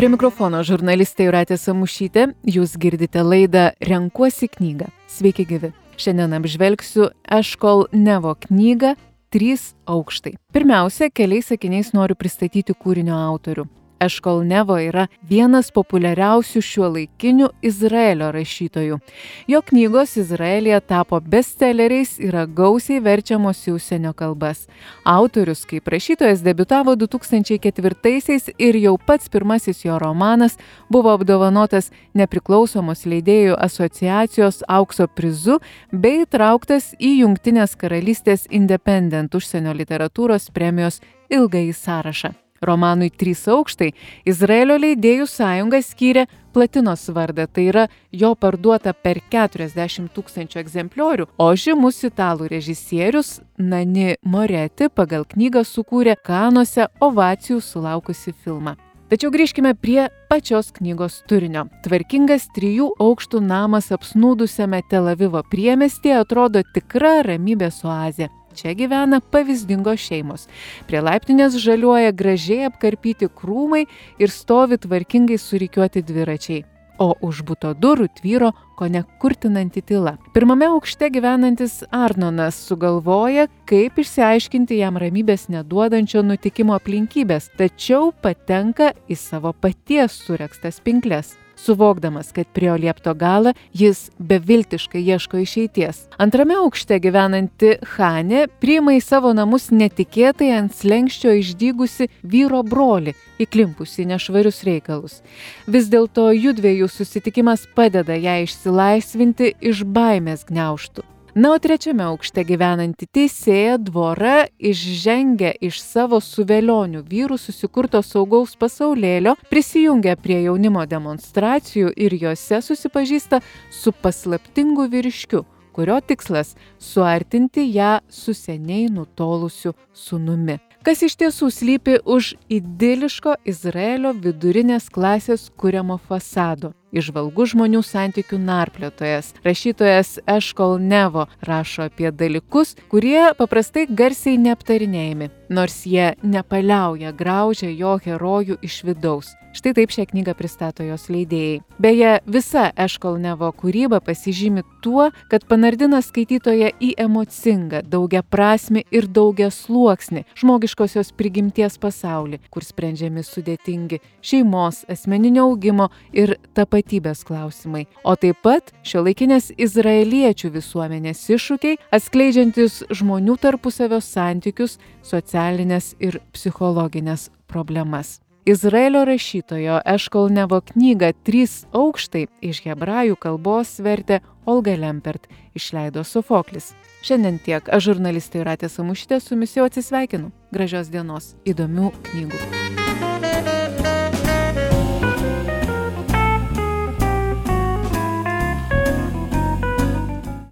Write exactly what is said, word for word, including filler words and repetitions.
Prie mikrofono žurnalistė Jūratė Samušytė. Jūs girdite laidą Renkuosi knygą. Sveiki gyvi. Šiandien apžvelgsiu Eškol Nevo knygą Trys aukštai. Pirmiausia, keliais sakiniais noriu pristatyti kūrinio autorių. Eškol Nevo yra vienas populiariausių šiuolaikinių Izraelio rašytojų. Jo knygos Izraelyje tapo bestselleriais, yra gausiai verčiamos į užsienio kalbas. Autorius kaip rašytojas debiutavo du tūkstančiai ketvirtaisiais ir jau pats pirmasis jo romanas buvo apdovanotas Nepriklausomos leidėjų asociacijos aukso prizu bei įtrauktas į Jungtinės karalystės Independent užsienio literatūros premijos ilgąjį sąrašą. Romanui Trys aukštai Izraelio leidėjų sąjunga skyrė platinos vardą, tai yra jo parduota per keturiasdešimt tūkstančių egzempliorių, o žymus italų režisierius Nani Moretti pagal knygą sukūrė Kanuose ovacijų sulaukusį filmą. Tačiau grįžkime prie pačios knygos turinio. Tvarkingas trijų aukštų namas apsnūdusiame Tel Avivo priemiestyje atrodo tikra ramybės oazė. Čia gyvena pavyzdingos šeimos. Prie laiptinės žaliuoja gražiai apkarpyti krūmai ir stovi tvarkingai surikiuoti dviračiai. O už buto durų tvyro kone kurtinanti tyla. Pirmame aukšte gyvenantis Arnonas sugalvoja, kaip išsiaiškinti jam ramybės neduodančio nutikimo aplinkybės, tačiau patenka į savo paties suregztas pinkles. Suvokdamas, kad prie liepto galą jis beviltiškai ieško išeities. Antrame aukšte gyvenanti Hanė priima į savo namus netikėtai ant slenksčio išdygusi vyro brolį, įklimpusi nešvarius reikalus. Vis dėlto judviejų susitikimas padeda ją išsilaisvinti iš baimės gniaužtų. Na, o trečiame aukšte gyvenanti teisėja Dvora išžengia iš savo su velionių vyrų susikurto saugaus pasaulėlio, prisijungia prie jaunimo demonstracijų ir jose susipažįsta su paslaptingu vyriškiu, kurio tikslas – suartinti ją su seniai nutolusiu sūnumi. Kas iš tiesų slypi už idiliško Izraelio vidurinės klasės kuriamo fasado. Įžvalgus žmonių santykių narpliotojas, rašytojas Eškol Nevo rašo apie dalykus, kurie paprastai garsiai neaptarinėjami, nors jie nepaliauja graužia jo herojų iš vidaus. Štai taip šią knygą pristato jos leidėjai. Beje, visa Eškol Nevo kūryba pasižymi tuo, kad panardina skaitytoją į emocingą, daugiaprasmį ir daugiasluoksnį žmogiškosios prigimties pasaulį, kur sprendžiami sudėtingi šeimos, asmeninio augimo ir tapatybės klausimai, o taip pat šiuolaikinės izraeliečių visuomenės iššūkiai, atskleidžiantis žmonių tarpusavio santykius, socialinės ir psichologinės problemas. Izraelio rašytojo Eškol Nevo knygą Trys aukštai iš hebrajų kalbos vertė Olga Lempert, išleido Sofoklis. Šiandien tiek. Aš žurnalistė Jūratė Samušytė su jumis jau atsisveikinu. Gražios dienos, įdomių knygų.